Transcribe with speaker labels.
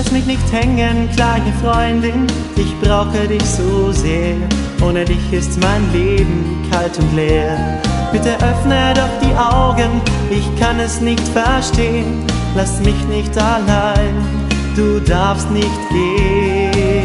Speaker 1: Lass mich nicht hängen, kleine Freundin, ich brauche dich so sehr. Ohne dich ist mein Leben kalt und leer. Bitte öffne doch die Augen, ich kann es nicht verstehen. Lass mich nicht allein, du darfst nicht gehen.